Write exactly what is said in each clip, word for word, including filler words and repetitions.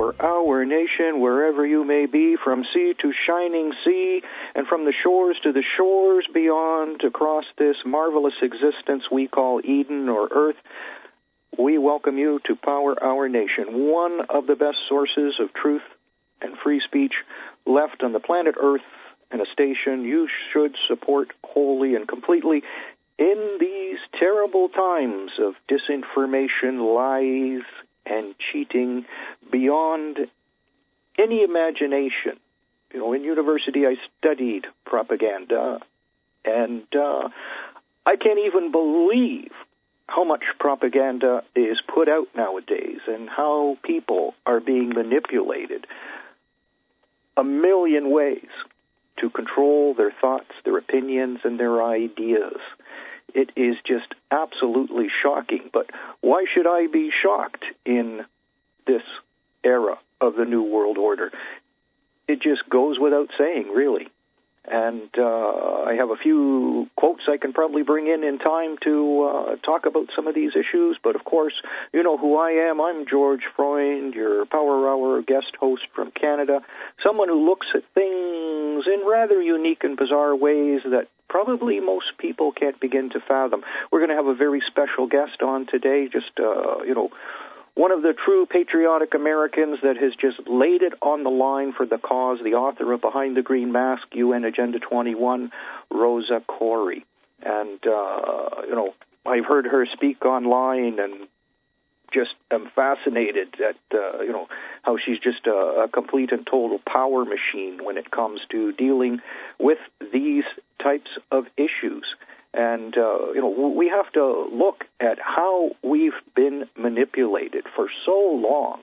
Power our nation, wherever you may be, from sea to shining sea, and from the shores to the shores beyond, across this marvelous existence we call Eden or Earth. We welcome you to Power Our Nation, one of the best sources of truth and free speech left on the planet Earth, and a station you should support wholly and completely in these terrible times of disinformation, lies, and cheating beyond any imagination. You know, in university I studied propaganda, and uh, I can't even believe how much propaganda is put out nowadays and how people are being manipulated a million ways to control their thoughts, their opinions, and their ideas. It is just absolutely shocking. But why should I be shocked in this era of the New World Order? It just goes without saying, really. And uh, I have a few quotes I can probably bring in in time to uh, talk about some of these issues. But, of course, you know who I am. I'm George Freund, your Power Hour guest host from Canada, someone who looks at things in rather unique and bizarre ways that probably most people can't begin to fathom. We're going to have a very special guest on today, just, uh, you know, one of the true patriotic Americans that has just laid it on the line for the cause, the author of Behind the Green Mask, U N Agenda twenty-one, Rosa Koire. And, uh, you know, I've heard her speak online and just am fascinated at, uh, you know, how she's just a, a complete and total power machine when it comes to dealing with these types of issues. And, uh, you know, we have to look at how we've been manipulated for so long.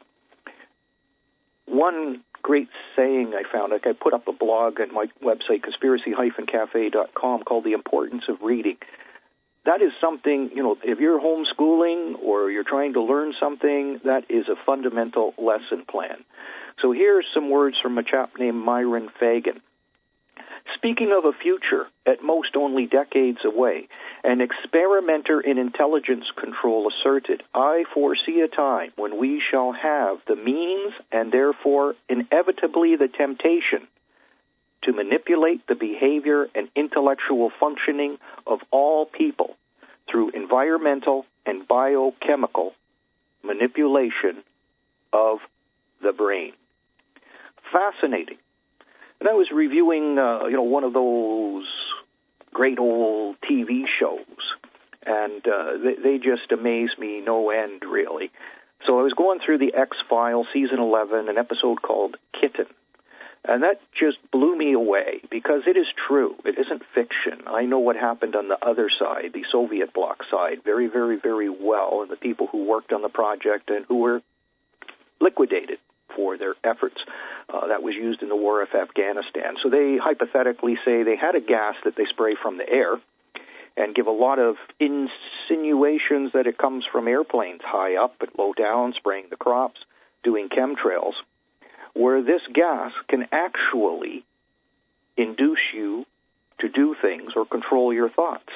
One great saying I found, like I put up a blog on my website, conspiracy dash cafe dot com, called The Importance of Reading. That is something, you know, if you're homeschooling or you're trying to learn something, that is a fundamental lesson plan. So here's some words from a chap named Myron Fagan. Speaking of a future, at most only decades away, an experimenter in intelligence control asserted, I foresee a time when we shall have the means and therefore inevitably the temptation to manipulate the behavior and intellectual functioning of all people through environmental and biochemical manipulation of the brain. Fascinating. And I was reviewing, uh, you know, one of those great old T V shows, and uh, they, they just amaze me no end, really. So I was going through the X-Files, Season eleven, an episode called Kitten. And that just blew me away, because it is true. It isn't fiction. I know what happened on the other side, the Soviet bloc side, very, very, very well, and the people who worked on the project and who were liquidated for their efforts. Uh, that was used in the war of Afghanistan. So they hypothetically say they had a gas that they spray from the air and give a lot of insinuations that it comes from airplanes high up and low down, spraying the crops, doing chemtrails, where this gas can actually induce you to do things or control your thoughts.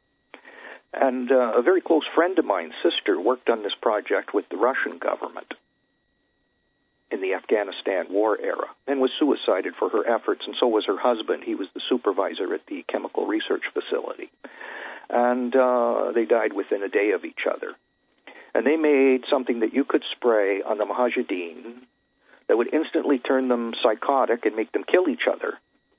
And uh, a very close friend of mine, sister, worked on this project with the Russian government in the Afghanistan war era, and was suicided for her efforts, and so was her husband. He was the supervisor at the chemical research facility. And uh, they died within a day of each other. And they made something that you could spray on the Mujahideen that would instantly turn them psychotic and make them kill each other.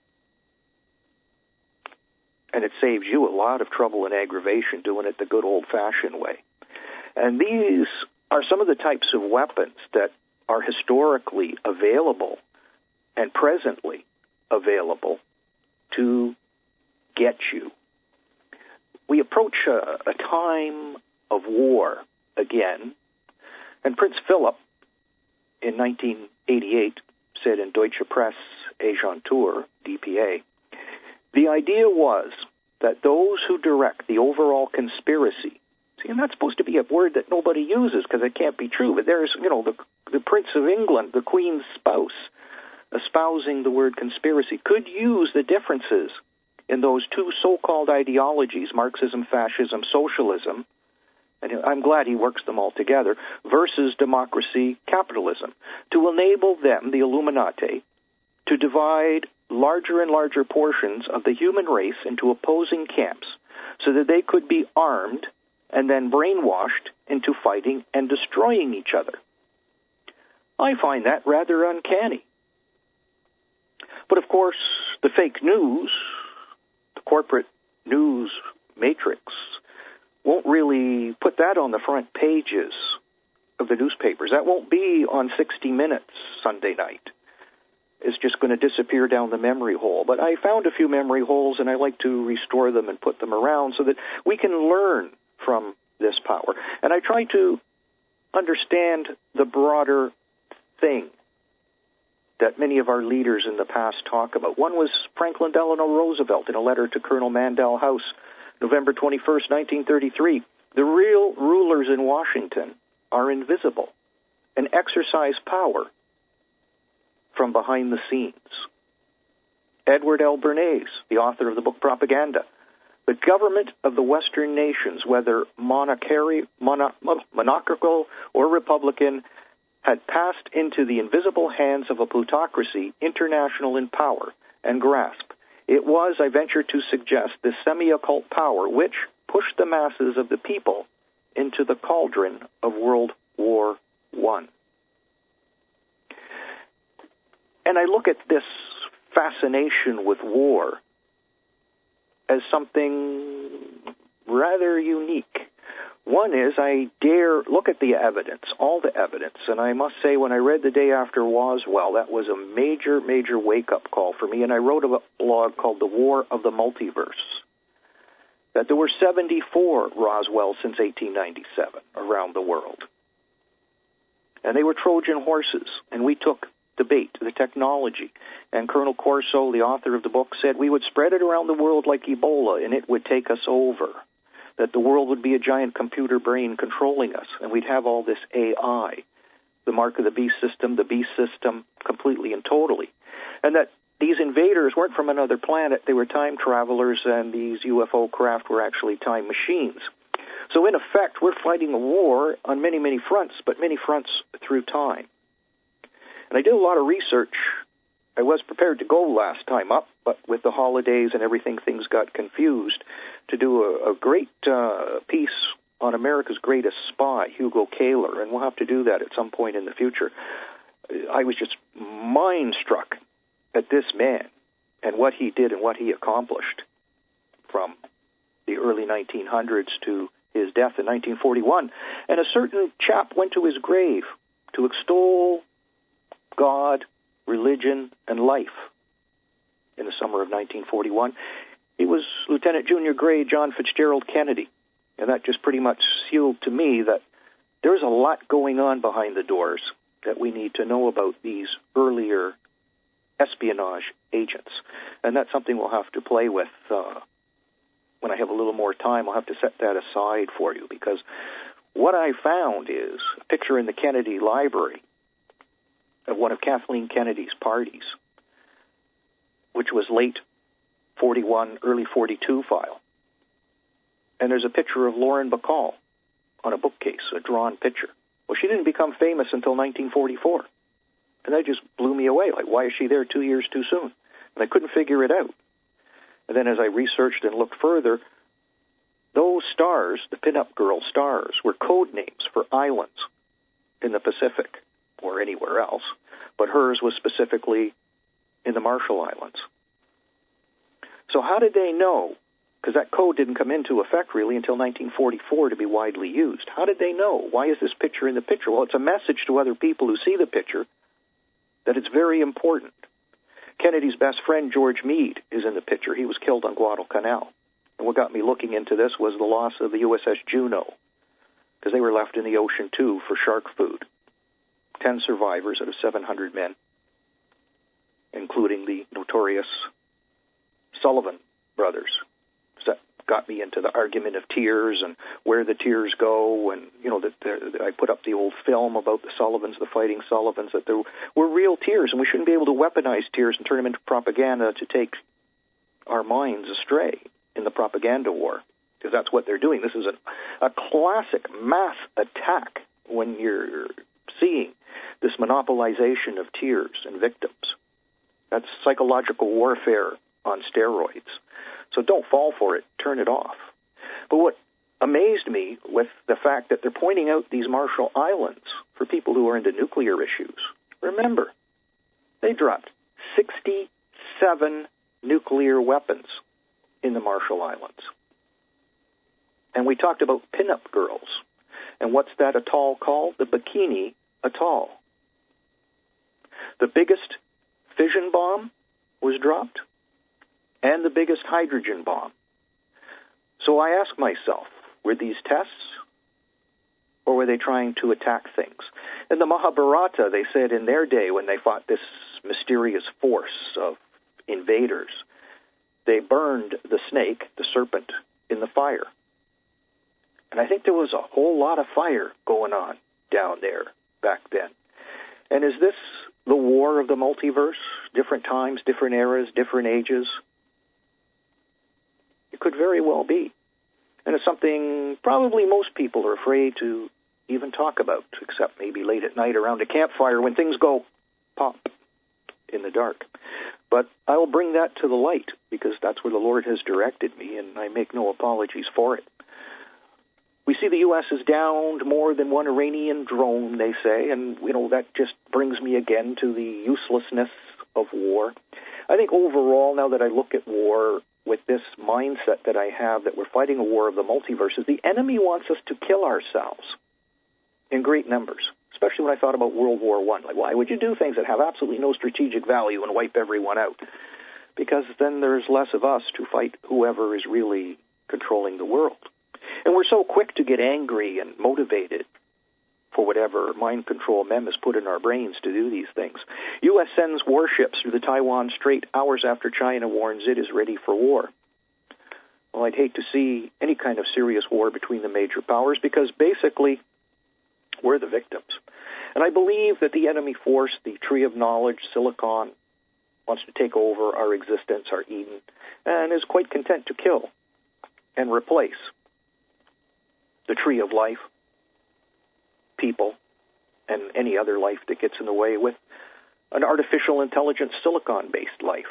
And it saves you a lot of trouble and aggravation doing it the good old-fashioned way. And these are some of the types of weapons that are historically available and presently available to get you. We approach a, a time of war again, and Prince Philip in nineteen eighty-eight said in Deutsche Presse Agentur, D P A, the idea was that those who direct the overall conspiracy, see, and that's supposed to be a word that nobody uses because it can't be true, but there's, you know, the, the Prince of England, the Queen's spouse, espousing the word conspiracy, could use the differences in those two so-called ideologies, Marxism, fascism, socialism, and I'm glad he works them all together, versus democracy capitalism, to enable them, the Illuminati, to divide larger and larger portions of the human race into opposing camps so that they could be armed and then brainwashed into fighting and destroying each other. I find that rather uncanny. But of course, the fake news, the corporate news matrix, won't really put that on the front pages of the newspapers. That won't be on sixty minutes Sunday night. It's just going to disappear down the memory hole. But I found a few memory holes, and I like to restore them and put them around so that we can learn from this power. And I try to understand the broader thing that many of our leaders in the past talk about. One was Franklin Delano Roosevelt in a letter to Colonel Mandel House, November twenty-first, nineteen thirty-three. The real rulers in Washington are invisible and exercise power from behind the scenes. Edward L. Bernays, the author of the book Propaganda. The government of the Western nations, whether monarchy, mono, monarchical or republican, had passed into the invisible hands of a plutocracy international in power and grasp. It was, I venture to suggest, this semi-occult power which pushed the masses of the people into the cauldron of World War One. And I look at this fascination with war as something rather unique. One is I dare look at the evidence, all the evidence, and I must say when I read The Day After Roswell, that was a major, major wake-up call for me, and I wrote a blog called The War of the Multiverse, that there were seventy-four Roswells since eighteen ninety-seven around the world. And they were Trojan horses, and we took the bait, the technology. And Colonel Corso, the author of the book, said we would spread it around the world like Ebola, and it would take us over. That the world would be a giant computer brain controlling us, and we'd have all this A I, the mark of the beast system, the beast system, completely and totally. And that these invaders weren't from another planet, they were time travelers, and these U F O craft were actually time machines. So in effect, we're fighting a war on many, many fronts, but many fronts through time. And I did a lot of research. I was prepared to go last time up, but with the holidays and everything, things got confused, to do a, a great uh, piece on America's greatest spy, Hugo Kaler, and we'll have to do that at some point in the future. I was just mind-struck at this man and what he did and what he accomplished from the early nineteen hundreds to his death in nineteen forty-one. And a certain chap went to his grave to extol God, religion, and life in the summer of nineteen forty-one. He was Lieutenant Junior Grade John Fitzgerald Kennedy, and that just pretty much sealed to me that there's a lot going on behind the doors that we need to know about these earlier espionage agents. And that's something we'll have to play with uh, when I have a little more time. I'll have to set that aside for you, because what I found is a picture in the Kennedy Library of one of Kathleen Kennedy's parties, which was late forty-one, early forty-two file. And there's a picture of Lauren Bacall on a bookcase, a drawn picture. Well, she didn't become famous until nineteen forty-four. And that just blew me away. Like, why is she there two years too soon? And I couldn't figure it out. And then as I researched and looked further, those stars, the pinup girl stars, were code names for islands in the Pacific or anywhere else. But hers was specifically in the Marshall Islands. So how did they know? Because that code didn't come into effect really until nineteen forty-four to be widely used. How did they know? Why is this picture in the picture? Well, it's a message to other people who see the picture that it's very important. Kennedy's best friend, George Meade, is in the picture. He was killed on Guadalcanal. And what got me looking into this was the loss of the U S S Juneau, because they were left in the ocean, too, for shark food. Ten survivors out of seven hundred men, including the notorious Sullivan brothers. So that got me into the argument of tears and where the tears go. And, you know, that I put up the old film about the Sullivans, the fighting Sullivans, that there were real tears, and we shouldn't be able to weaponize tears and turn them into propaganda to take our minds astray in the propaganda war, because that's what they're doing. This is a, a classic mass attack when you're seeing this monopolization of tears and victims. That's psychological warfare on steroids. So don't fall for it. Turn it off. But what amazed me with the fact that they're pointing out these Marshall Islands for people who are into nuclear issues. Remember, they dropped sixty-seven nuclear weapons in the Marshall Islands. And we talked about pinup girls. And what's that atoll called? The Bikini Atoll. The biggest fission bomb was dropped, and the biggest hydrogen bomb. So I ask myself, were these tests, or were they trying to attack things? In the Mahabharata, they said in their day, when they fought this mysterious force of invaders, they burned the snake, the serpent, in the fire. And I think there was a whole lot of fire going on down there back then. And is this the war of the multiverse? Different times, different eras, different ages? It could very well be. And it's something probably most people are afraid to even talk about, except maybe late at night around a campfire when things go pop in the dark. But I will bring that to the light, because that's where the Lord has directed me, and I make no apologies for it. We see the U S has downed more than one Iranian drone, they say, and you know that just brings me again to the uselessness of war. I think overall, now that I look at war with this mindset that I have, that we're fighting a war of the multiverses, the enemy wants us to kill ourselves in great numbers, especially when I thought about World War One. Like, why would you do things that have absolutely no strategic value and wipe everyone out? Because then there's less of us to fight whoever is really controlling the world. And we're so quick to get angry and motivated for whatever mind control mem has put in our brains to do these things. U S sends warships through the Taiwan Strait hours after China warns it is ready for war. Well, I'd hate to see any kind of serious war between the major powers, because basically we're the victims. And I believe that the enemy force, the tree of knowledge, Silicon, wants to take over our existence, our Eden, and is quite content to kill and replace the tree of life, people, and any other life that gets in the way with an artificial intelligence silicon-based life.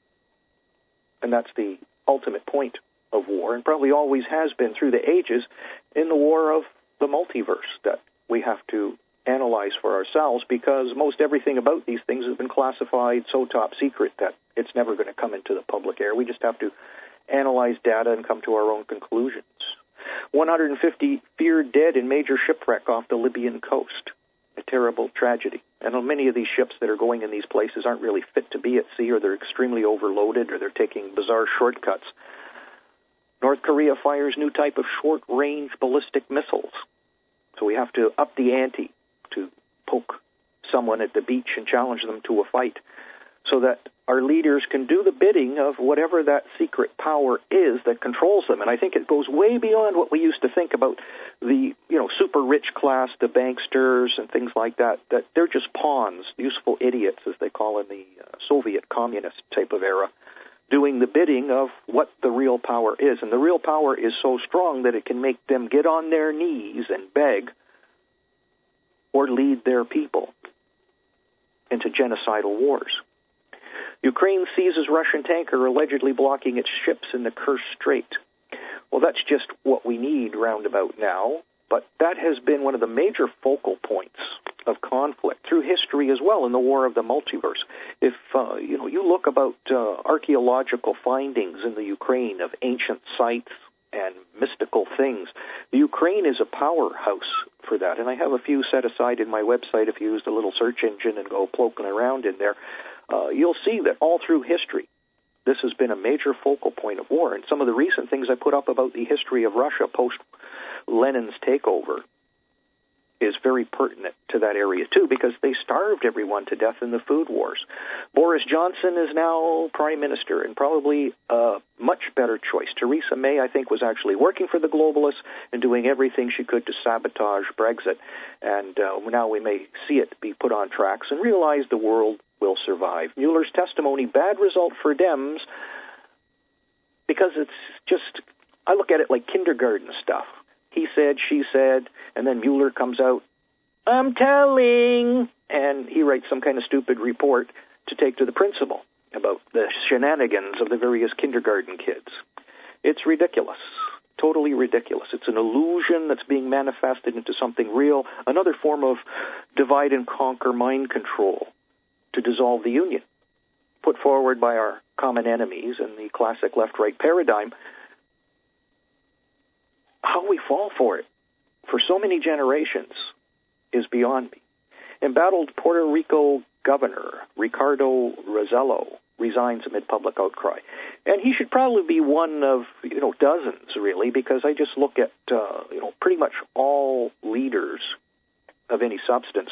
And that's the ultimate point of war, and probably always has been through the ages in the war of the multiverse that we have to analyze for ourselves, because most everything about these things has been classified so top secret that it's never going to come into the public air. We just have to analyze data and come to our own conclusions. one hundred fifty feared dead in major shipwreck off the Libyan coast. A terrible tragedy. And many of these ships that are going in these places aren't really fit to be at sea, or they're extremely overloaded, or they're taking bizarre shortcuts. North Korea fires new type of short-range ballistic missiles. So we have to up the ante to poke someone at the beach and challenge them to a fight, so that our leaders can do the bidding of whatever that secret power is that controls them. And I think it goes way beyond what we used to think about the, you know, super rich class, the banksters and things like that, that they're just pawns, useful idiots, as they call in the uh, Soviet communist type of era, doing the bidding of what the real power is. And the real power is so strong that it can make them get on their knees and beg or lead their people into genocidal wars. Ukraine seizes Russian tanker allegedly blocking its ships in the Kerch Strait. Well, that's just what we need roundabout now, but that has been one of the major focal points of conflict through history as well in the war of the multiverse. If uh, you know, you look about uh, archaeological findings in the Ukraine of ancient sites and mystical things, the Ukraine is a powerhouse for that, and I have a few set aside in my website. If you use the little search engine and go poking around in there, Uh, you'll see that all through history, this has been a major focal point of war. And some of the recent things I put up about the history of Russia post-Lenin's takeover is very pertinent to that area, too, because they starved everyone to death in the food wars. Boris Johnson is now prime minister, and probably a much better choice. Theresa May, I think, was actually working for the globalists and doing everything she could to sabotage Brexit. And uh, now we may see it be put on tracks and realize the world will survive. Mueller's testimony, bad result for Dems, because it's just I look at it like kindergarten stuff. He said, she said, and then Mueller comes out, I'm telling, and he writes some kind of stupid report to take to the principal about the shenanigans of the various kindergarten kids. It's ridiculous, totally ridiculous. It's an illusion that's being manifested into something real, another form of divide and conquer mind control to dissolve the Union, put forward by our common enemies in the classic left-right paradigm. How we fall for it for so many generations is beyond me. Embattled Puerto Rico Governor Ricardo Rosello resigns amid public outcry. And he should probably be one of, you know, dozens, really, because I just look at, uh, you know, pretty much all leaders of any substance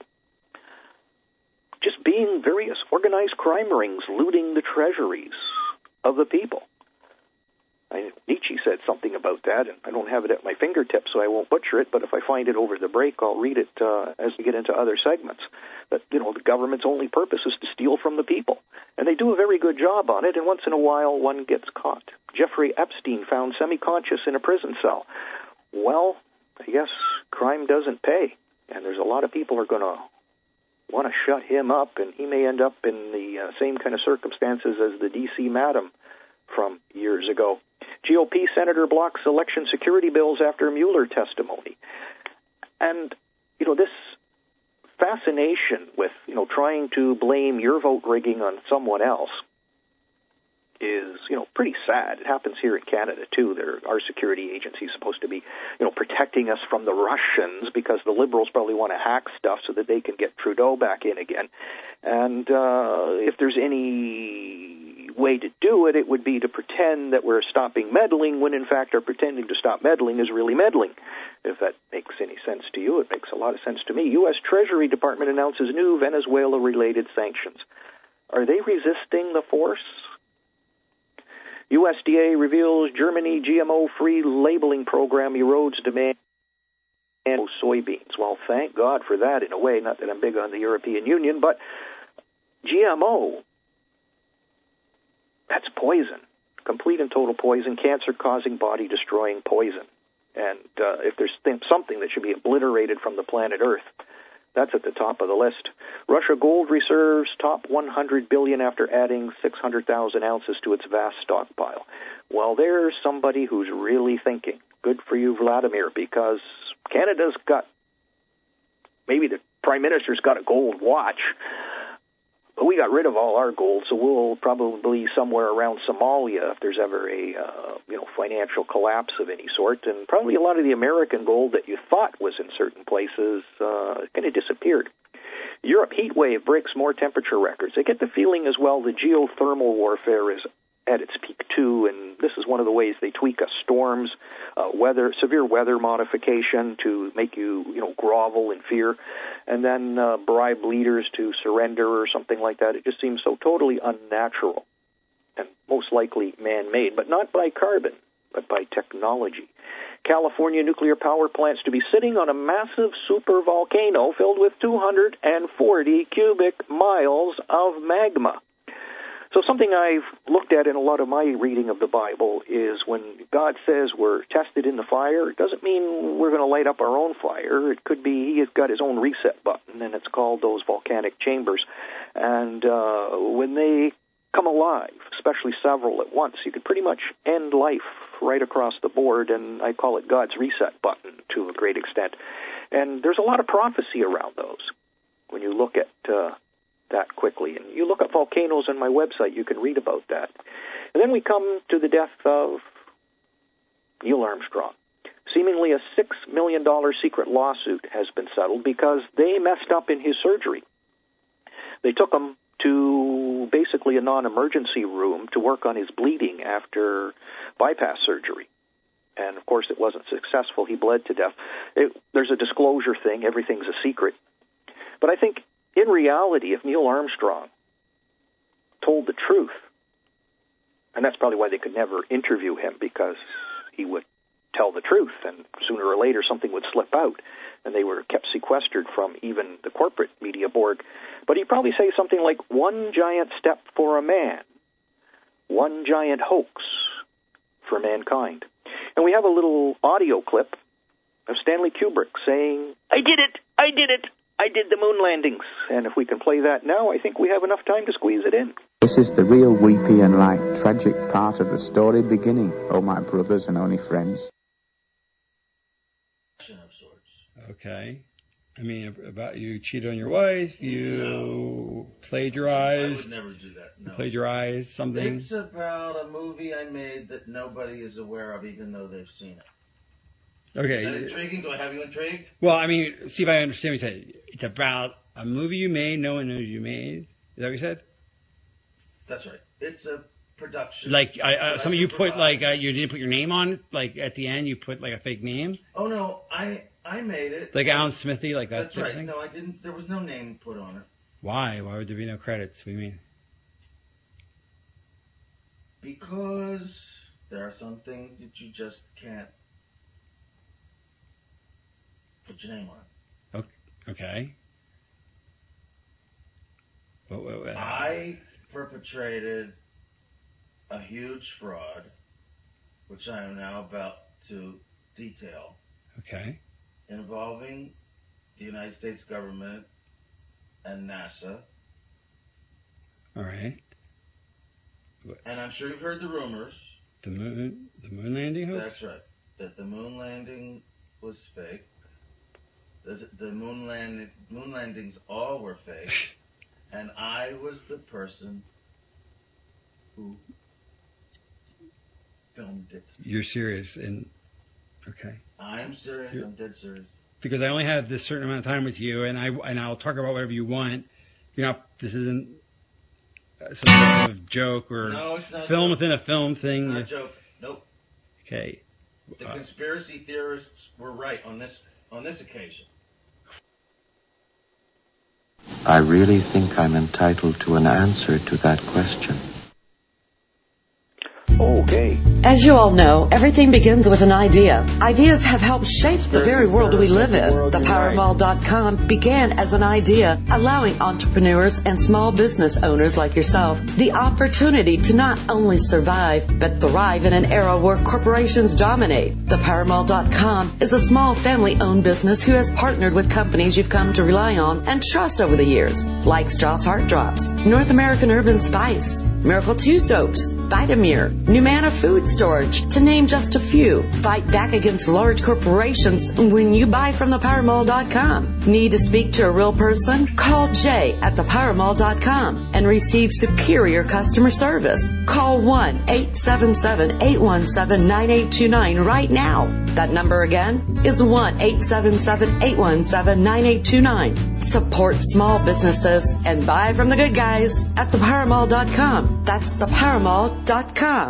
just being various organized crime rings, looting the treasuries of the people. I, Nietzsche said something about that, and I don't have it at my fingertips, so I won't butcher it, but if I find it over the break, I'll read it uh, as we get into other segments. That, you know, the government's only purpose is to steal from the people. And they do a very good job on it, and once in a while, one gets caught. Jeffrey Epstein found semi-conscious in a prison cell. Well, I guess crime doesn't pay, and there's a lot of people are going to want to shut him up, and he may end up in the uh, same kind of circumstances as the D C madam from years ago. G O P senator blocks election security bills after Mueller testimony. And, you know, this fascination with, you know, trying to blame your vote rigging on someone else is, you know, pretty sad. It happens here in Canada, too. There, our security agency is supposed to be, you know, protecting us from the Russians because the Liberals probably want to hack stuff so that they can get Trudeau back in again. And uh, if there's any way to do it, it would be to pretend that we're stopping meddling when, in fact, our pretending to stop meddling is really meddling. If that makes any sense to you, it makes a lot of sense to me. U S Treasury Department announces new Venezuela-related sanctions. Are they resisting the force? U S D A reveals Germany G M O-free labeling program erodes demand for soybeans. Well, thank God for that in a way. Not that I'm big on the European Union, but G M O, that's poison. Complete and total poison, cancer-causing, body-destroying poison. And uh, if there's something that should be obliterated from the planet Earth, that's at the top of the list. Russia gold reserves top one hundred billion after adding six hundred thousand ounces to its vast stockpile. Well, there's somebody who's really thinking. Good for you, Vladimir, because Canada's got, maybe the Prime Minister's got a gold watch, but we got rid of all our gold, so we'll probably somewhere around Somalia if there's ever a uh, you know financial collapse of any sort, and probably a lot of the American gold that you thought was in certain places uh, kind of disappeared. Europe heat wave breaks more temperature records. I get the feeling as well that geothermal warfare is at its peak too, and this is one of the ways they tweak us: storms, uh, weather, severe weather modification to make you, you know, grovel in fear, and then uh, bribe leaders to surrender or something like that. It just seems so totally unnatural and most likely man-made, but not by carbon, but by technology. California nuclear power plants to be sitting on a massive super volcano filled with two hundred forty cubic miles of magma. So something I've looked at in a lot of my reading of the Bible is when God says we're tested in the fire, it doesn't mean we're going to light up our own fire. It could be He has got His own reset button, and it's called those volcanic chambers. And uh, when they come alive, especially several at once, you could pretty much end life right across the board, and I call it God's reset button to a great extent. And there's a lot of prophecy around those when you look at uh, that quickly. And you look at volcanoes on my website, you can read about that. And then we come to the death of Neil Armstrong. Seemingly a six million dollars secret lawsuit has been settled because they messed up in his surgery. They took him to basically a non-emergency room to work on his bleeding after bypass surgery. And, of course, it wasn't successful. He bled to death. It, there's a disclosure thing. Everything's a secret. But I think, in reality, if Neil Armstrong told the truth, and that's probably why they could never interview him, because he would tell the truth, and sooner or later something would slip out, and they were kept sequestered from even the corporate media board. But he'd probably say something like, one giant step for a man, one giant hoax for mankind. And we have a little audio clip of Stanley Kubrick saying, I did it! I did it! I did the moon landings. And if we can play that now, I think we have enough time to squeeze it in. This is the real weepy and light tragic part of the story beginning, oh my brothers and only friends. Okay. I mean, about you cheated on your wife, you no. plagiarized. I would never do that, no. Plagiarized something. It's about a movie I made that nobody is aware of, even though they've seen it. Okay. Is that intriguing? Do I have you intrigued? Well, I mean, see if I understand what you said. It's about a movie you made, no one knows you made. Is that what you said? That's right. It's a production. Like, I, uh, some of you put, like, uh, you didn't put your name on, like, at the end you put, like, a fake name? Oh, no, I I made it. Like Alan Smithy, like that That's type right. of thing? No, I didn't. There was no name put on it. Why? Why would there be no credits? What do you mean? Because there are some things that you just can't put your name on. Okay. But, uh, I perpetrated a huge fraud, which I am now about to detail. Okay. Involving the United States government and NASA. All right. And I'm sure you've heard the rumors. The moon, the moon landing hoax? That's right. That the moon landing was fake. The, the moon, land, moon landings all were fake. And I was the person who filmed it. You're serious? And okay. I'm serious. You're, I'm dead serious. Because I only have this certain amount of time with you, and I and I'll talk about whatever you want. You're not. This isn't some sort of joke or no, it's not film joke. within a film thing. Not a joke. Nope. Okay. The uh, conspiracy theorists were right on this on this occasion. I really think I'm entitled to an answer to that question. Okay. As you all know, everything begins with an idea. Ideas have helped shape the very world we live in. The Power Mall dot com began as an idea, allowing entrepreneurs and small business owners like yourself the opportunity to not only survive, but thrive in an era where corporations dominate. The Power Mall dot com is a small family-owned business who has partnered with companies you've come to rely on and trust over the years, like Strauss Heart Drops, North American Urban Spice, Miracle two Soaps, Vitamir, Numana Food Storage, to name just a few. Fight back against large corporations when you buy from the Power Mall dot com. Need to speak to a real person? Call Jay at the Power Mall dot com and receive superior customer service. Call one eight seven seven, eight one seven, nine eight two nine right now. That number again is one eight seven seven, eight one seven, nine eight two nine. Support small businesses and buy from the good guys at the Power Mall dot com. That's the Power Mall dot com.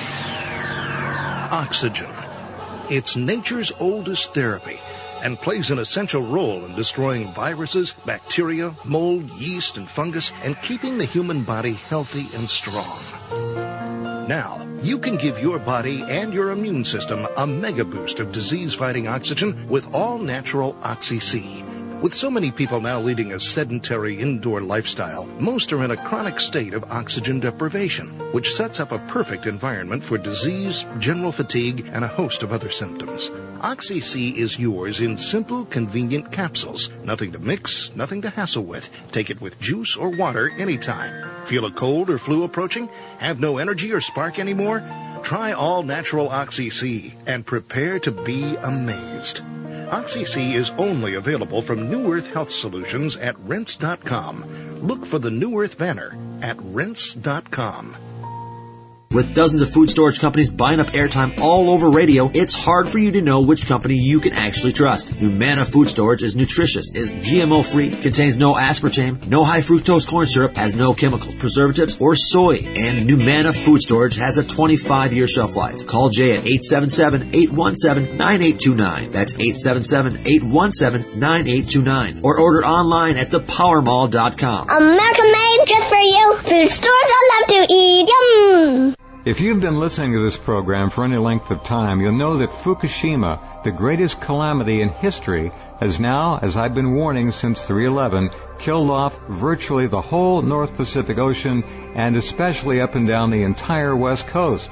Oxygen. It's nature's oldest therapy and plays an essential role in destroying viruses, bacteria, mold, yeast, and fungus, and keeping the human body healthy and strong. Now, you can give your body and your immune system a mega boost of disease-fighting oxygen with all-natural Oxy-C. With so many people now leading a sedentary indoor lifestyle, most are in a chronic state of oxygen deprivation, which sets up a perfect environment for disease, general fatigue, and a host of other symptoms. Oxy-C is yours in simple, convenient capsules. Nothing to mix, nothing to hassle with. Take it with juice or water anytime. Feel a cold or flu approaching? Have no energy or spark anymore? Try all-natural Oxy-C and prepare to be amazed. Oxy-C is only available from New Earth Health Solutions at Rense dot com. Look for the New Earth banner at Rense dot com. With dozens of food storage companies buying up airtime all over radio, it's hard for you to know which company you can actually trust. Numana Food Storage is nutritious, is G M O-free, contains no aspartame, no high fructose corn syrup, has no chemicals, preservatives, or soy. And Numana Food Storage has a twenty-five year shelf life. Call Jay at eight seven seven, eight one seven, nine eight two nine. That's eight seven seven, eight one seven, nine eight two nine. Or order online at the Power Mall dot com. America made just for you. Food stores I love to eat. Yum! If you've been listening to this program for any length of time, you'll know that Fukushima, the greatest calamity in history, has now, as I've been warning since three eleven, killed off virtually the whole North Pacific Ocean and especially up and down the entire West Coast.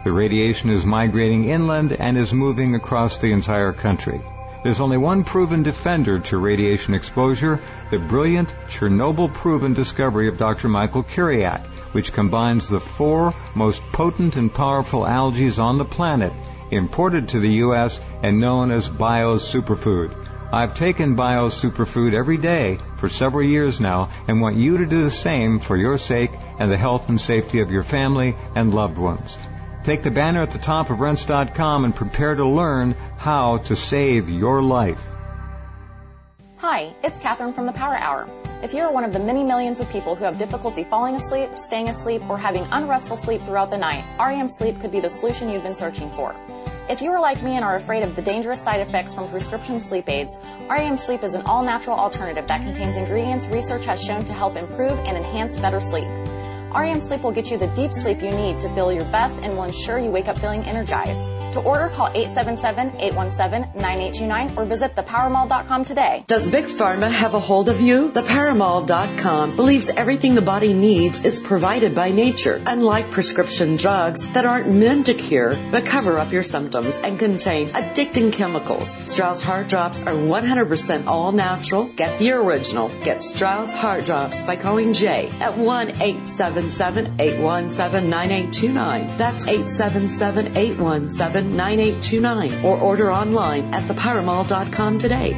The radiation is migrating inland and is moving across the entire country. There's only one proven defender to radiation exposure, the brilliant Chernobyl-proven discovery of Doctor Michael Kiriak, which combines the four most potent and powerful algae on the planet, imported to the U S and known as bio-superfood. I've taken bio-superfood every day for several years now and want you to do the same for your sake and the health and safety of your family and loved ones. Take the banner at the top of rense dot com and prepare to learn how to save your life. Hi, it's Catherine from the Power Hour. If you're one of the many millions of people who have difficulty falling asleep, staying asleep, or having unrestful sleep throughout the night, R E M Sleep could be the solution you've been searching for. If you are like me and are afraid of the dangerous side effects from prescription sleep aids, R E M Sleep is an all-natural alternative that contains ingredients research has shown to help improve and enhance better sleep. R E M Sleep will get you the deep sleep you need to feel your best and will ensure you wake up feeling energized. To order, call eight seven seven, eight one seven, nine eight two nine or visit the power mall dot com today. Does Big Pharma have a hold of you? the power mall dot com believes everything the body needs is provided by nature, unlike prescription drugs that aren't meant to cure but cover up your symptoms and contain addicting chemicals. Strauss Heart Drops are one hundred percent all natural. Get the original. Get Strauss Heart Drops by calling Jay at one eight seven seven, eight one seven, nine eight two nine. That's eight seven seven, eight one seven, nine eight two nine. Or order online at the power mall dot com today.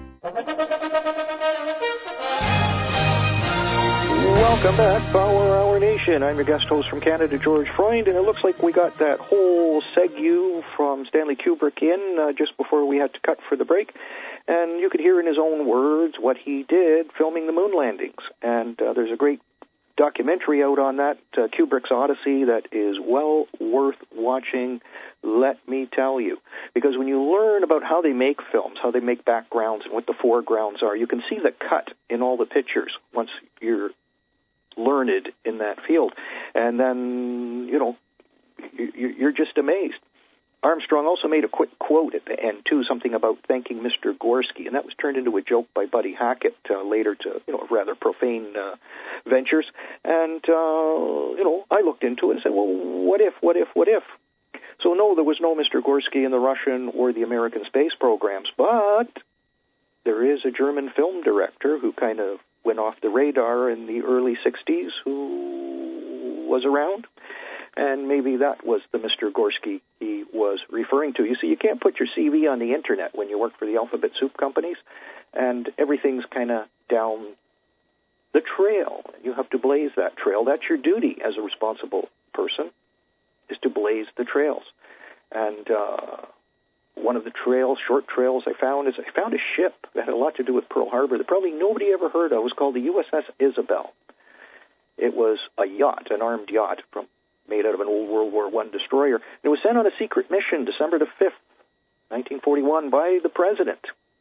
Welcome back, Power Hour Nation. I'm your guest host from Canada, George Freund, and it looks like we got that whole segue from Stanley Kubrick in uh, just before we had to cut for the break. And you could hear in his own words what he did filming the moon landings. And uh, there's a great documentary out on that, uh, Kubrick's Odyssey, that is well worth watching, let me tell you. Because when you learn about how they make films, how they make backgrounds and what the foregrounds are, you can see the cut in all the pictures once you're learned in that field. And then, you know, you're just amazed. Armstrong also made a quick quote at the end, too, something about thanking Mister Gorski, and that was turned into a joke by Buddy Hackett uh, later to, you know, rather profane uh, ventures. And, uh, you know, I looked into it and said, well, what if, what if, what if? So, no, there was no Mister Gorski in the Russian or the American space programs, but there is a German film director who kind of went off the radar in the early sixties who was around. And maybe that was the Mister Gorski he was referring to. You see, you can't put your C V on the Internet when you work for the alphabet soup companies, and everything's kind of down the trail. You have to blaze that trail. That's your duty as a responsible person, is to blaze the trails. And uh, one of the trails, short trails I found, is I found a ship that had a lot to do with Pearl Harbor that probably nobody ever heard of. It was called the U S S Isabel. It was a yacht, an armed yacht from made out of an old World War One destroyer. And it was sent on a secret mission December the fifth, nineteen forty-one, by the President.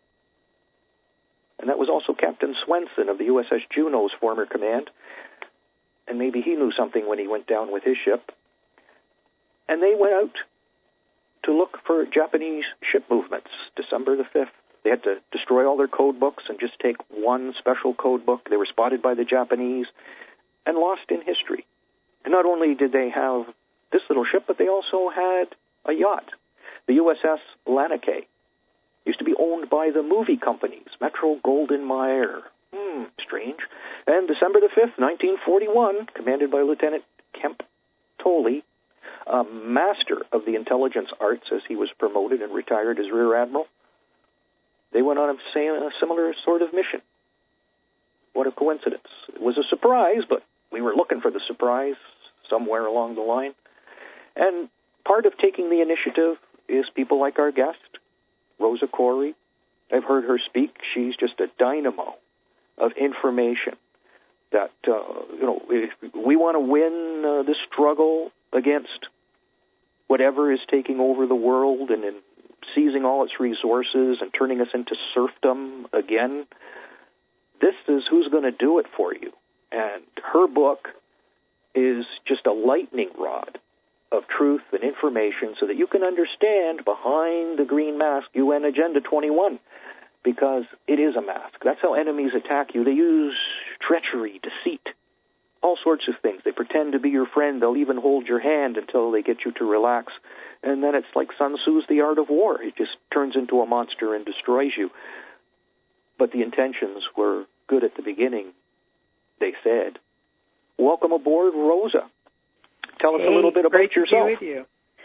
And that was also Captain Swenson of the U S S Juneau's former command. And maybe he knew something when he went down with his ship. And they went out to look for Japanese ship movements December the fifth. They had to destroy all their code books and just take one special code book. They were spotted by the Japanese and lost in history. And not only did they have this little ship, but they also had a yacht, the U S S Lanaké. Used to be owned by the movie companies, Metro-Goldwyn-Mayer. Hmm, strange. And December the fifth, nineteen forty-one, commanded by Lieutenant Kemp Tolley, a master of the intelligence arts as he was promoted and retired as Rear Admiral, they went on a, same, a similar sort of mission. What a coincidence. It was a surprise, but we were looking for the surprise somewhere along the line. And part of taking the initiative is people like our guest, Rosa Koire. I've heard her speak. She's just a dynamo of information that, uh, you know, if we want to win uh, this struggle against whatever is taking over the world and in seizing all its resources and turning us into serfdom again, this is who's going to do it for you. And her book is just a lightning rod of truth and information so that you can understand behind the green mask U N Agenda twenty-one, because it is a mask. That's how enemies attack you. They use treachery, deceit, all sorts of things. They pretend to be your friend. They'll even hold your hand until they get you to relax. And then it's like Sun Tzu's The Art of War. It just turns into a monster and destroys you. But the intentions were good at the beginning, they said. Welcome aboard, Rosa. Tell us hey, a little bit about great yourself. To be with you.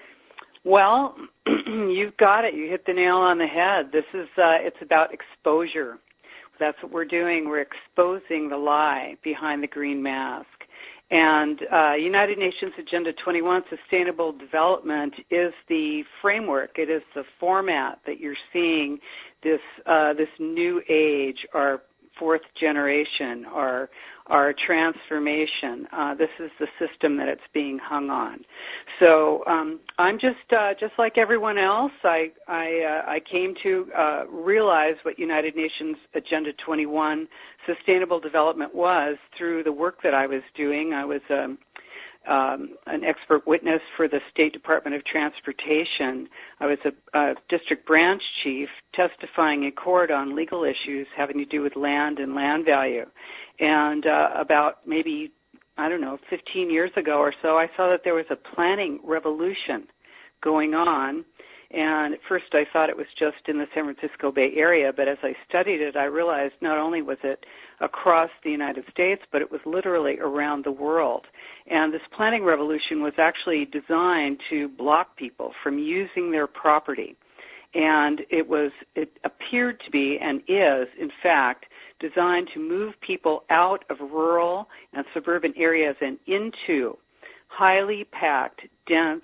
Well, you've got it. You hit the nail on the head. This is, uh, it's about exposure. That's what we're doing. We're exposing the lie behind the green mask. And uh, United Nations Agenda twenty-one, Sustainable Development, is the framework. It is the format that you're seeing this uh, this new age, our fourth generation, our our transformation. Uh, this is the system that it's being hung on. So um, I'm just uh, just like everyone else. I I, uh, I came to uh, realize what United Nations Agenda twenty-one Sustainable Development was through the work that I was doing. I was um, um, an expert witness for the State Department of Transportation. I was a, a district branch chief testifying in court on legal issues having to do with land and land value. And uh, about maybe, I don't know, fifteen years ago or so, I saw that there was a planning revolution going on. And at first I thought it was just in the San Francisco Bay Area, but as I studied it, I realized not only was it across the United States, but it was literally around the world. And this planning revolution was actually designed to block people from using their property. And it was, it appeared to be and is, in fact, designed to move people out of rural and suburban areas and into highly packed, dense,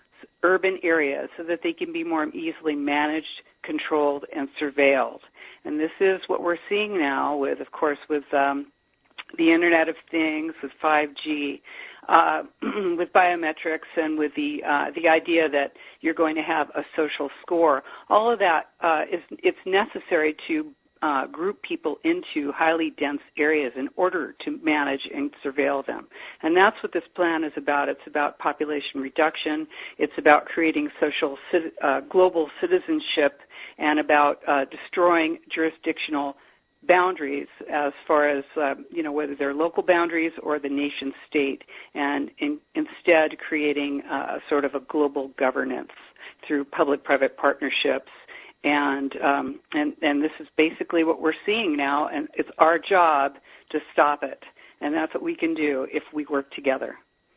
urban areas so that they can be more easily managed, controlled, and surveilled. And this is what we're seeing now with, of course, with um, the Internet of Things, with five G, uh, with biometrics, and with the uh, the idea that you're going to have a social score. All of that uh, is it's necessary to Uh, group people into highly dense areas in order to manage and surveil them. And that's what this plan is about. It's about population reduction. It's about creating social, uh, global citizenship, and about uh, destroying jurisdictional boundaries as far as, uh, you know, whether they're local boundaries or the nation state, and in, instead creating uh, sort of a global governance through public-private partnerships. And, um, and and this is basically what we're seeing now, and it's our job to stop it. And that's what we can do if we work together.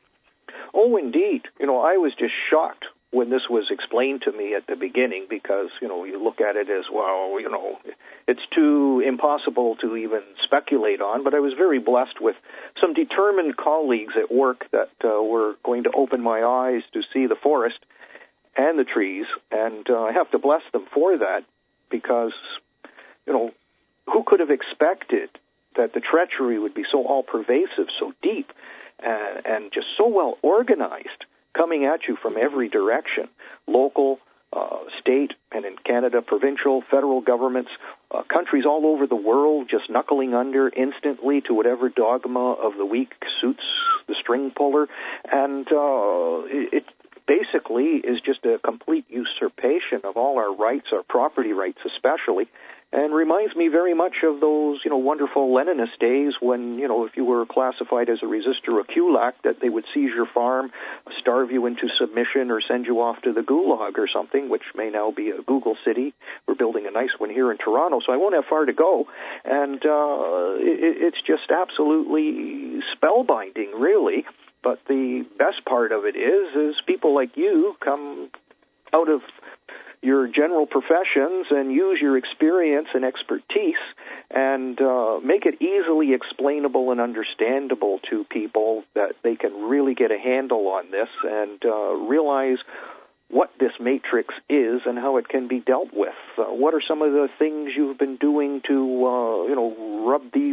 Oh, indeed. You know, I was just shocked when this was explained to me at the beginning because, you know, you look at it as, well, you know, it's too impossible to even speculate on. But I was very blessed with some determined colleagues at work that uh, were going to open my eyes to see the forest and the trees, and uh, I have to bless them for that because, you know, who could have expected that the treachery would be so all-pervasive, so deep, and, and just so well organized, coming at you from every direction, local, uh, state, and in Canada, provincial, federal governments, uh, countries all over the world just knuckling under instantly to whatever dogma of the weak suits the string puller, and uh, it, it basically is just a complete usurpation of all our rights, our property rights especially, and reminds me very much of those, you know, wonderful Leninist days when, you know, if you were classified as a resistor or kulak, that they would seize your farm, starve you into submission, or send you off to the gulag or something, which may now be a Google city. We're building a nice one here in Toronto, so I won't have far to go. And uh, it, it's just absolutely spellbinding, really. But the best part of it is, is people like you come out of your general professions and use your experience and expertise and uh, make it easily explainable and understandable to people that they can really get a handle on this and uh, realize what this matrix is and how it can be dealt with. Uh, what are some of the things you've been doing to, uh, you know, rub these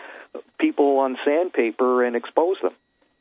people on sandpaper and expose them?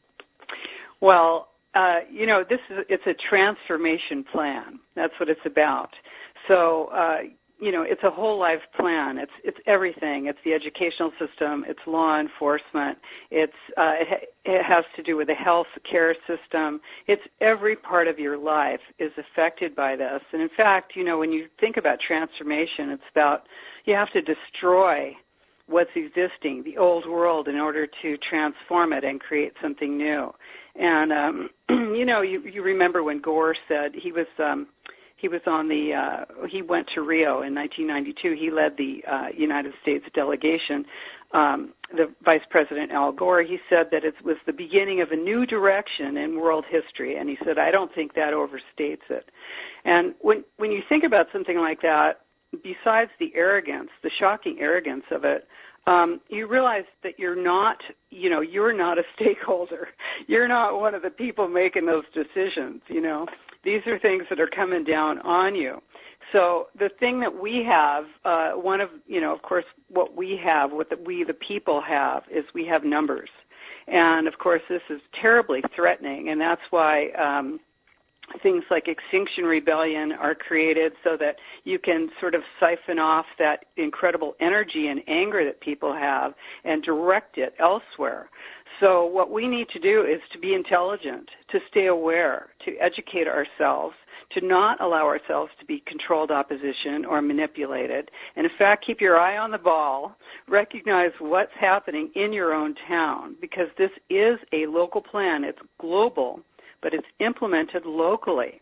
Well, uh, you know, this is it's a transformation plan. That's what it's about. So, uh, you know, it's a whole life plan. It's it's everything. It's the educational system. It's law enforcement. It's uh, it, it has to do with the health care system. It's every part of your life is affected by this. And in fact, you know, when you think about transformation, it's about you have to destroy what's existing, the old world, in order to transform it and create something new. And, um, you know, you, you remember when Gore said he was um, he was on the, uh, he went to Rio in nineteen ninety-two. He led the uh, United States delegation. Um, the Vice President Al Gore, he said that it was the beginning of a new direction in world history. And he said, I don't think that overstates it. And when when you think about something like that, besides the arrogance, the shocking arrogance of it, um, you realize that you're not, you know, you're not a stakeholder. You're not one of the people making those decisions, you know. These are things that are coming down on you. So the thing that we have, uh, one of, you know, of course, what we have, what the, we the people have, is we have numbers. And, of course, this is terribly threatening, and that's why um, things like Extinction Rebellion are created so that you can sort of siphon off that incredible energy and anger that people have and direct it elsewhere. So what we need to do is to be intelligent, to stay aware, to educate ourselves, to not allow ourselves to be controlled opposition or manipulated, and in fact keep your eye on the ball, recognize what's happening in your own town, because this is a local plan. It's global, but it's implemented locally.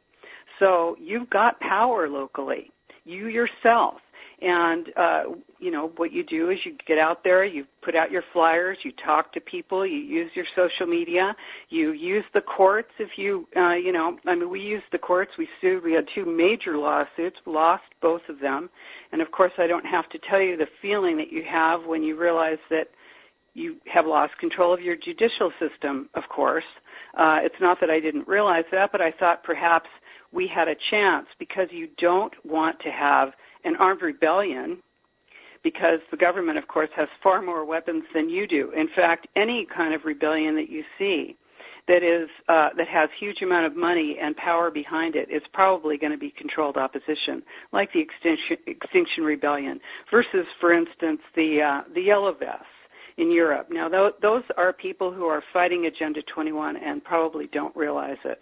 So you've got power locally, you yourself. And, uh, you know, what you do is you get out there, you put out your flyers, you talk to people, you use your social media, you use the courts if you, uh, you know, I mean, we used the courts, we sued, we had two major lawsuits, lost both of them. And, of course, I don't have to tell you the feeling that you have when you realize that you have lost control of your judicial system, of course. Uh, it's not that I didn't realize that, but I thought perhaps we had a chance, because you don't want to have an armed rebellion, because the government, of course, has far more weapons than you do. In fact, any kind of rebellion that you see that is uh, that has huge amount of money and power behind it is probably going to be controlled opposition, like the Extinction, Extinction Rebellion, versus, for instance, the uh, the Yellow Vests in Europe. Now, th- those are people who are fighting Agenda twenty-one and probably don't realize it.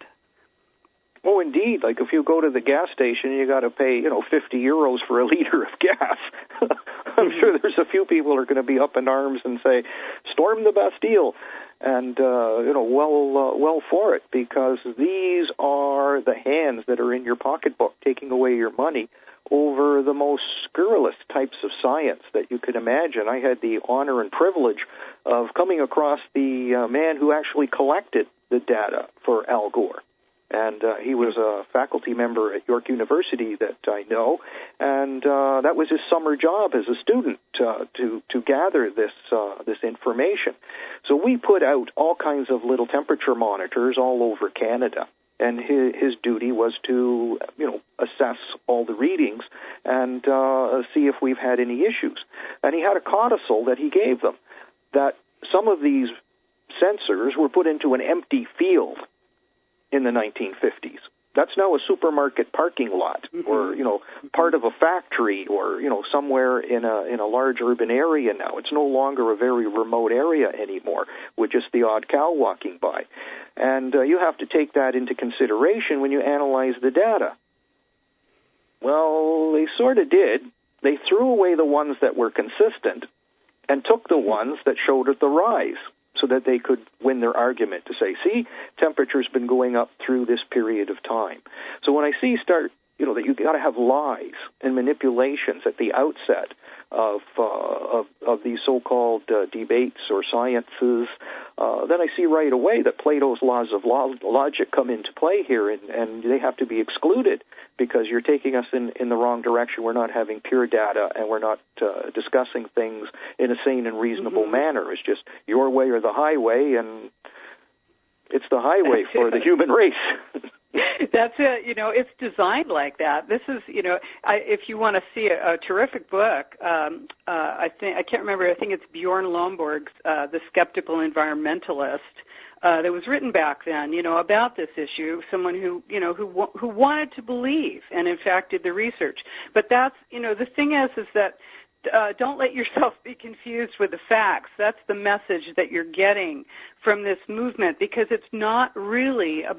Oh, indeed. Like if you go to the gas station, you got to pay, you know, fifty euros for a liter of gas. I'm sure there's a few people who are going to be up in arms and say, storm the Bastille. And, uh, you know, well, uh, well for it, because these are the hands that are in your pocketbook taking away your money over the most scurrilous types of science that you could imagine. I had the honor and privilege of coming across the uh, man who actually collected the data for Al Gore. And uh, he was a faculty member at York University that I know, and uh, that was his summer job as a student uh, to to gather this uh, this information. So we put out all kinds of little temperature monitors all over Canada, and his, his duty was to, you know, assess all the readings and uh, see if we've had any issues. And he had a codicil that he gave them that some of these sensors were put into an empty field in the nineteen fifties. That's now a supermarket parking lot, mm-hmm. or, you know, part of a factory, or, you know, somewhere in a in a large urban area now. It's no longer a very remote area anymore with just the odd cow walking by. And uh, you have to take that into consideration when you analyze the data. Well, they sort of did. They threw away the ones that were consistent and took the ones that showed the rise, so that they could win their argument to say, see, temperature's been going up through this period of time. So when I see start, you know, that you've got to have lies and manipulations at the outset of uh, of, of these so-called uh, debates or sciences, uh, then I see right away that Plato's laws of lo- logic come into play here, and, and they have to be excluded, because you're taking us in, in the wrong direction. We're not having pure data, and we're not uh, discussing things in a sane and reasonable mm-hmm. manner. It's just your way or the highway, and it's the highway for the human race. That's it. You know, it's designed like that. This is, you know, I, if you want to see a, a terrific book, um, uh, I think I can't remember. I think it's Bjorn Lomborg's uh, "The Skeptical Environmentalist." Uh, that was written back then, you know, about this issue. Someone who, you know, who who wanted to believe, and in fact did the research. But that's, you know, the thing is, is that. Uh, don't let yourself be confused with the facts. That's the message that you're getting from this movement, because it's not really about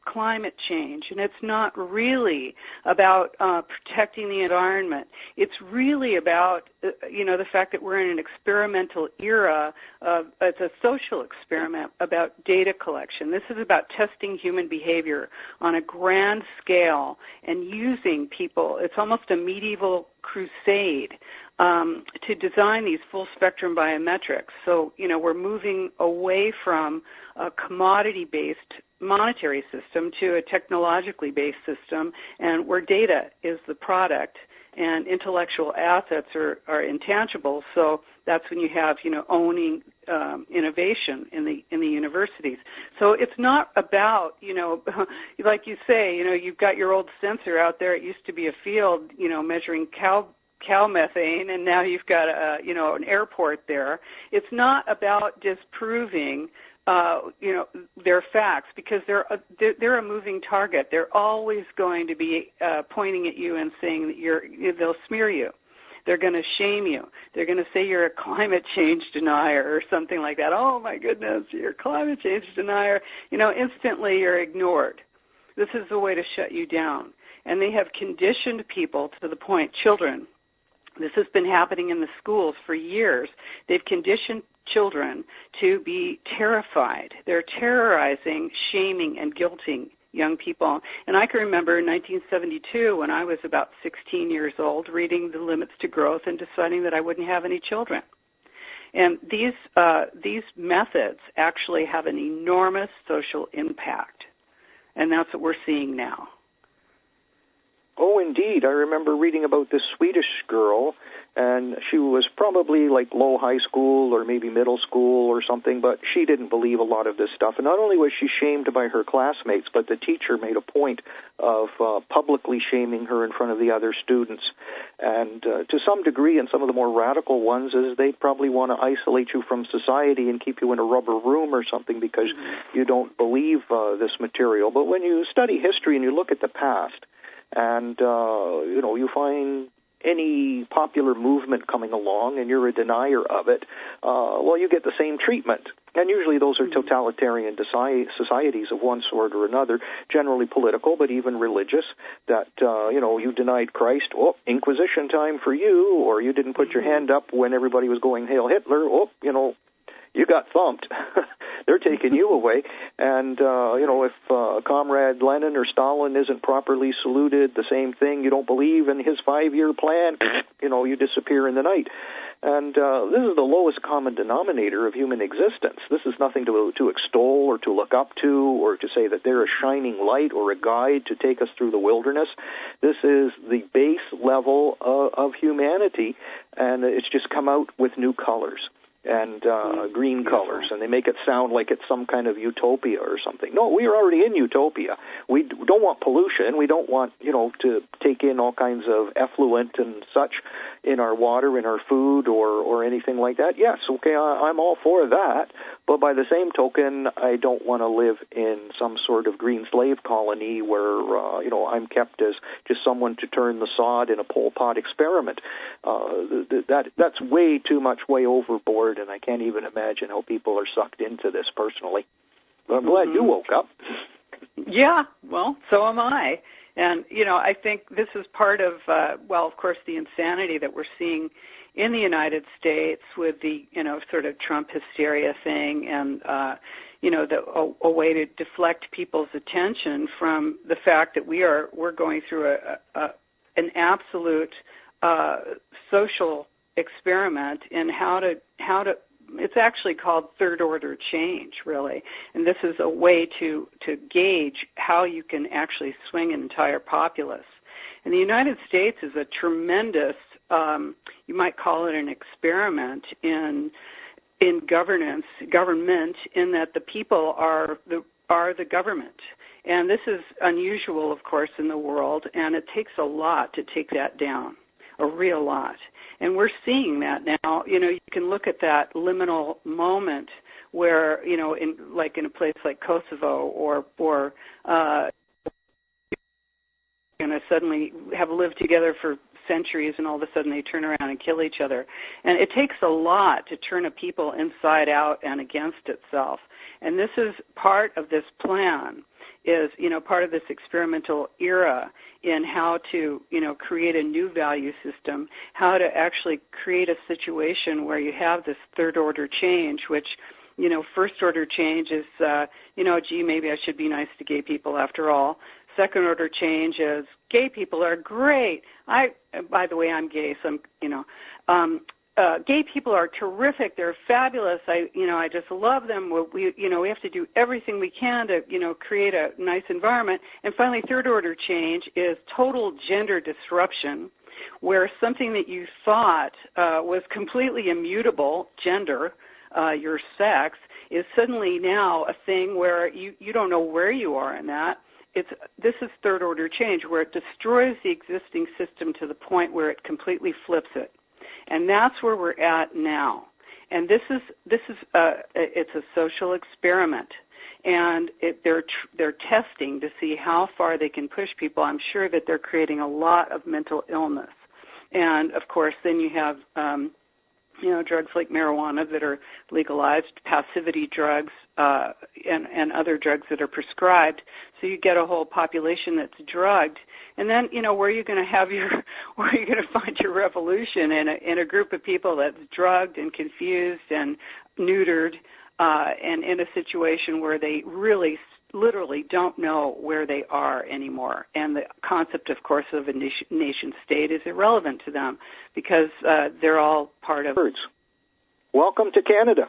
climate change, and it's not really about uh, protecting the environment. It's really about, uh, you know, the fact that we're in an experimental era. Of, it's a social experiment about data collection. This is about testing human behavior on a grand scale and using people. It's almost a medieval crusade um, to design these full-spectrum biometrics. So, you know, we're moving away from a commodity-based monetary system to a technologically based system, and where data is the product and intellectual assets are, are intangible. So that's when you have, you know, owning um, innovation in the in the universities. So it's not about, you know, like you say, you know, you've got your old sensor out there. It used to be a field, you know, measuring cow cow methane, and now you've got a, you know, an airport there. It's not about disproving Uh, you know, their facts, because they're, a, they're they're a moving target. They're always going to be uh, pointing at you and saying that you're. They'll smear you. They're going to shame you. They're going to say you're a climate change denier or something like that. Oh my goodness, you're a climate change denier. You know, instantly you're ignored. This is a way to shut you down. And they have conditioned people to the point, children. This has been happening in the schools for years. They've conditioned children to be terrified. They're terrorizing, shaming, and guilting young people. And I can remember in nineteen seventy-two, when I was about sixteen years old, reading The Limits to Growth and deciding that I wouldn't have any children. And these uh, these methods actually have an enormous social impact. And that's what we're seeing now. Oh, indeed. I remember reading about this Swedish girl, and she was probably like low high school or maybe middle school or something, but she didn't believe a lot of this stuff. And not only was she shamed by her classmates, but the teacher made a point of uh, publicly shaming her in front of the other students. And uh, to some degree, in some of the more radical ones, is they probably want to isolate you from society and keep you in a rubber room or something because mm-hmm. you don't believe uh, this material. But when you study history and you look at the past, and, uh, you know, you find any popular movement coming along and you're a denier of it, uh, well, you get the same treatment. And usually those are totalitarian societies of one sort or another, generally political, but even religious, that, uh, you know, you denied Christ, oh, Inquisition time for you, or you didn't put your hand up when everybody was going Hail Hitler, oh, you know, you got thumped. They're taking you away. And, uh, you know, if uh, Comrade Lenin or Stalin isn't properly saluted, the same thing, you don't believe in his five-year plan, you know, you disappear in the night. And uh, this is the lowest common denominator of human existence. This is nothing to, to extol or to look up to or to say that they're a shining light or a guide to take us through the wilderness. This is the base level of, of humanity, and it's just come out with new colors and uh, green colors, and they make it sound like it's some kind of utopia or something. No, we are already in utopia. We don't want pollution. We don't want, you know, to take in all kinds of effluent and such in our water, in our food, or, or anything like that. Yes, okay, I, I'm all for that, but by the same token, I don't want to live in some sort of green slave colony where, uh, you know, I'm kept as just someone to turn the sod in a Pol Pot experiment. Uh, that That's way too much, way overboard, and I can't even imagine how people are sucked into this personally. But I'm glad mm-hmm. you woke up. Yeah, well, so am I. And, you know, I think this is part of, uh, well, of course, the insanity that we're seeing in the United States with the, you know, sort of Trump hysteria thing and, uh, you know, the, a, a way to deflect people's attention from the fact that we are, we're going through a, a an absolute uh, social experiment in how to, how to, it's actually called third order change, really. And this is a way to, to gauge how you can actually swing an entire populace. And the United States is a tremendous, um, you might call it an experiment in in governance, government, in that the people are the are the government. And this is unusual, of course, in the world, and it takes a lot to take that down, a real lot. And we're seeing that now. You know, you can look at that liminal moment where, you know, in like in a place like Kosovo or or uh, going to suddenly have lived together for centuries, and all of a sudden they turn around and kill each other. And it takes a lot to turn a people inside out and against itself. And this is part of this plan, is, you know, part of this experimental era in how to, you know, create a new value system, how to actually create a situation where you have this third order change, which, you know, first order change is, uh, you know, gee, maybe I should be nice to gay people after all. Second order change is gay people are great. I, by the way, I'm gay, so I'm, you know, um, Uh, gay people are terrific. They're fabulous. I, you know, I just love them. We, you know, we have to do everything we can to, you know, create a nice environment. And finally, third order change is total gender disruption, where something that you thought uh, was completely immutable, gender, uh, your sex, is suddenly now a thing where you, you don't know where you are in that. It's, this is third order change, where it destroys the existing system to the point where it completely flips it. And that's where we're at now. And this is this is uh, it's a social experiment, and it, they're tr- they're testing to see how far they can push people. I'm sure that they're creating a lot of mental illness, and of course, then you have um, you know drugs like marijuana that are legalized, passivity drugs, uh, and and other drugs that are prescribed. So you get a whole population that's drugged. And then, you know, where are you going to have your, where are you going to find your revolution in a, in a group of people that's drugged and confused and neutered, uh, and in a situation where they really, literally don't know where they are anymore. And the concept, of course, of a nation, nation state is irrelevant to them because uh, they're all part of. Welcome to Canada.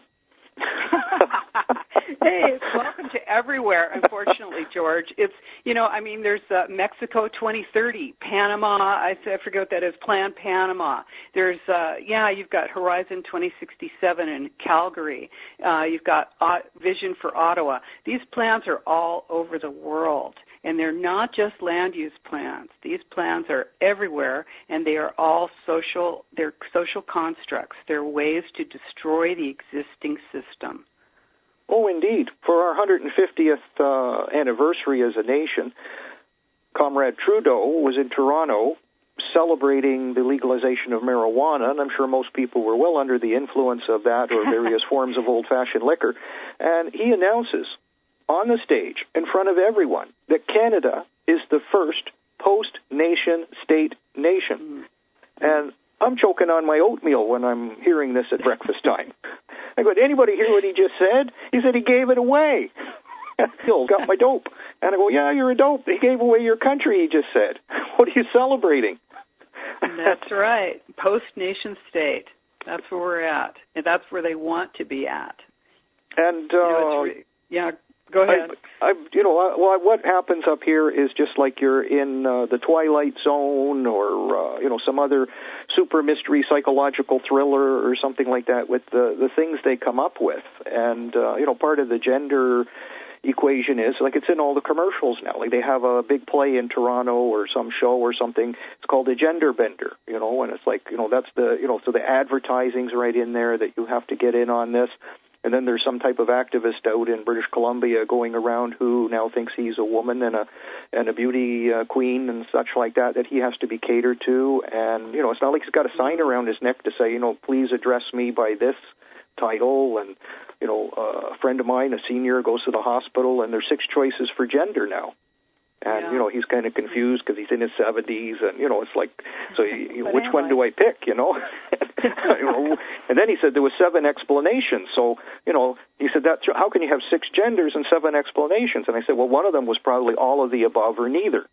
Hey, it's welcome to everywhere, unfortunately, George. It's, you know, I mean, there's uh, Mexico twenty thirty, Panama, I, I forget what that is, Plan Panama. There's, uh, yeah, you've got Horizon twenty sixty-seven in Calgary. Uh, you've got uh, Vision for Ottawa. These plans are all over the world. And they're not just land use plans. These plans are everywhere, and they are all social, they're social constructs. They're ways to destroy the existing system. Oh, indeed. For our one hundred fiftieth uh, anniversary as a nation, Comrade Trudeau was in Toronto celebrating the legalization of marijuana, and I'm sure most people were well under the influence of that or various forms of old-fashioned liquor. And he announces on the stage in front of everyone that Canada is the first post-nation state nation. Mm-hmm. And I'm choking on my oatmeal when I'm hearing this at breakfast time. I go, did anybody hear what he just said? He said he gave it away. Still got my dope. And I go, yeah, you're a dope. He gave away your country, he just said. What are you celebrating? That's right. Post-nation state. That's where we're at. And that's where they want to be at. And, uh, you know, re- yeah, go ahead. I, I, you know, I, well, what happens up here is just like you're in uh, the Twilight Zone or, uh, you know, some other super mystery psychological thriller or something like that with the, the things they come up with. And, uh, you know, part of the gender equation is, like, it's in all the commercials now. Like, they have a big play in Toronto or some show or something. It's called a Gender Bender, you know, and it's like, you know, that's the, you know, so the advertising's right in there that you have to get in on this. And then there's some type of activist out in British Columbia going around who now thinks he's a woman and a and a beauty uh, queen and such like that, that he has to be catered to. And, you know, it's not like he's got a sign around his neck to say, you know, please address me by this title. And, you know, uh, a friend of mine, a senior, goes to the hospital, and there's six choices for gender now. And, yeah. you know, he's kind of confused because he's in his seventies, and, you know, it's like, so you, which one I? do I pick, you know? you know? And then he said there was seven explanations. So, you know, he said, that, how can you have six genders and seven explanations? And I said, well, one of them was probably all of the above or neither.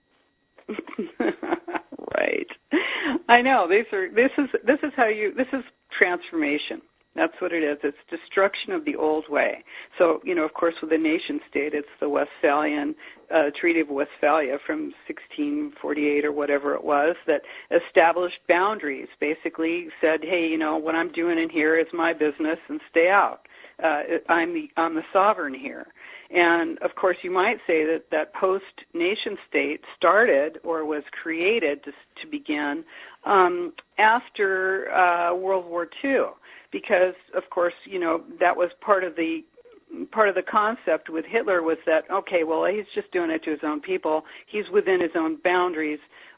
Right. I know. These are, this is, this is how you, this is transformation. That's what it is. It's destruction of the old way. So, you know, of course, with the nation state, it's the Westphalian uh, Treaty of Westphalia from sixteen forty-eight or whatever it was that established boundaries, basically said, hey, you know, what I'm doing in here is my business and stay out. Uh, I'm the I'm the sovereign here. And, of course, you might say that that post-nation state started or was created to, to begin um, after uh, World War Two. Because, of course, you know, that was part of the part of the concept with Hitler was that, okay, well, he's just doing it to his own people. He's within his own boundaries.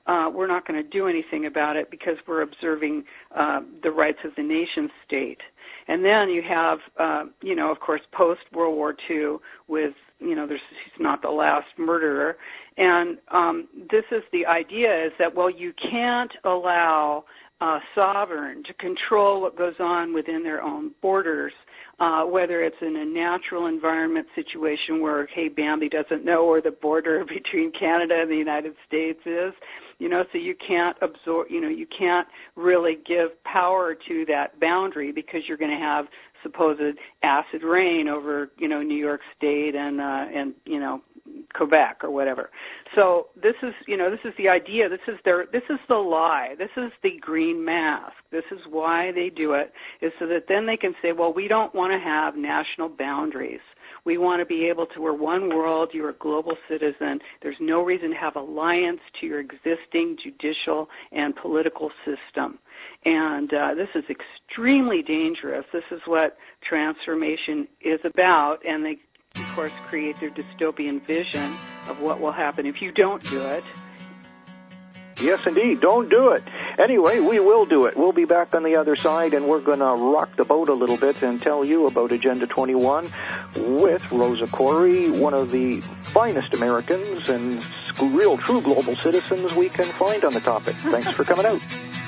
uh, we're not going to do anything about it because we're observing uh, the rights of the nation state. And then you have, uh, you know, of course, post-World War Two with, you know, there's, he's not the last murderer. And um, this is the idea is that, well, you can't allow uh, sovereign to control what goes on within their own borders, uh, whether it's in a natural environment situation where, hey, Bambi doesn't know where the border between Canada and the United States is. You know, so you can't absorb, you know, you can't really give power to that boundary because you're going to have supposed acid rain over, you know, New York State and, uh, and, you know, Quebec or whatever. So this is, you know, this is the idea. This is their, this is the lie. This is the green mask. This is why they do it, is so that then they can say, well, we don't want to have national boundaries. We want to be able to, we're one world, you're a global citizen. There's no reason to have alliance to your existing judicial and political system. And uh, this is extremely dangerous. This is what transformation is about. And they, of course, create their dystopian vision of what will happen if you don't do it. Yes, indeed. Don't do it. Anyway, we will do it. We'll be back on the other side, and we're going to rock the boat a little bit and tell you about Agenda twenty-one with Rosa Koire, one of the finest Americans and real true global citizens we can find on the topic. Thanks for coming out.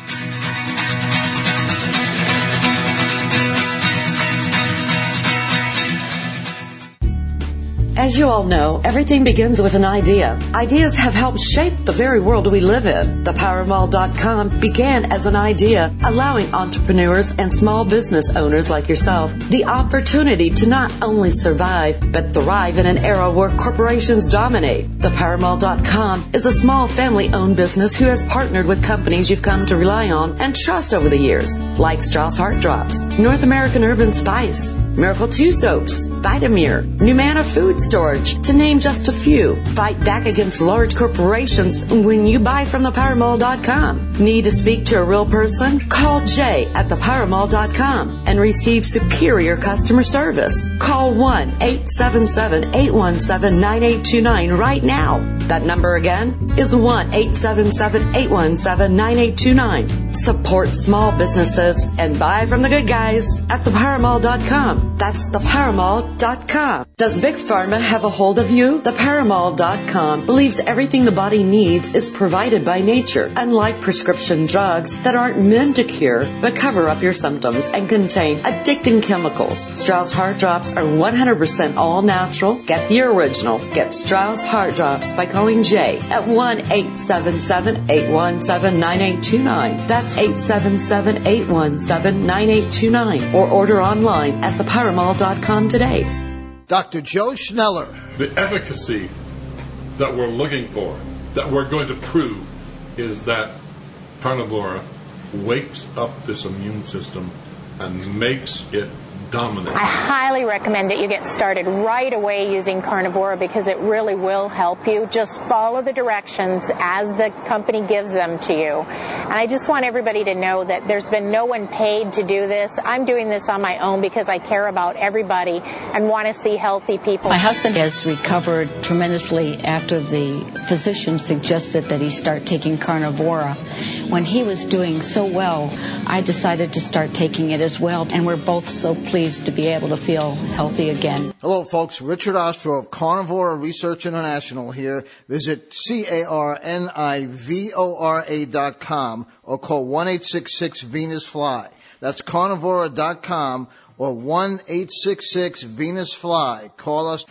As you all know, everything begins with an idea. Ideas have helped shape the very world we live in. The power mall dot com began as an idea, allowing entrepreneurs and small business owners like yourself the opportunity to not only survive, but thrive in an era where corporations dominate. The power mall dot com is a small family-owned business who has partnered with companies you've come to rely on and trust over the years, like Strauss Heart Drops, North American Urban Spice, Miracle two Soaps, Vitamir, Numana Food Storage, to name just a few. Fight back against large corporations when you buy from the power mall dot com. Need to speak to a real person? Call Jay at the power mall dot com and receive superior customer service. Call one eight seven seven, eight one seven, nine eight two nine right now. That number again is one eight seven seven, eight one seven, nine eight two nine. Support small businesses and buy from the good guys at the power mall dot com. That's the power mall dot com. Does Big Pharma have a hold of you? The power mall dot com believes everything the body needs is provided by nature, unlike prescription drugs that aren't meant to cure but cover up your symptoms and contain addicting chemicals. Strauss Heart Drops are one hundred percent all natural. Get the original. Get Strauss Heart Drops by calling Jay at one eight seven seven, eight one seven, nine eight two nine. That's eight seven seven, eight one seven, nine eight two nine. Or order online at the power mall dot com today. Doctor Joe Schneller. The efficacy that we're looking for, that we're going to prove, is that Carnivora wakes up this immune system and makes it dominant. I highly recommend that you get started right away using Carnivora because it really will help you. Just follow the directions as the company gives them to you. And I just want everybody to know that there's been no one paid to do this. I'm doing this on my own because I care about everybody and want to see healthy people. My husband has recovered tremendously after the physician suggested that he start taking Carnivora. When he was doing so well, I decided to start taking it as well, and we're both so pleased to be able to feel healthy again. Hello, folks. Richard Ostro of Carnivora Research International here. Visit C A R N I V O R A dot com or call one eight six six Venus Fly. That's Carnivora dot com or one eight six six Venus Fly. Call us.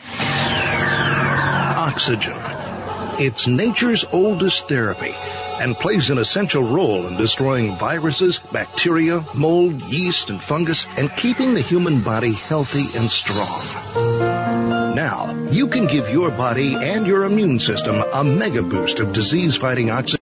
Oxygen. It's nature's oldest therapy and plays an essential role in destroying viruses, bacteria, mold, yeast, and fungus, and keeping the human body healthy and strong. Now, you can give your body and your immune system a mega boost of disease-fighting oxygen.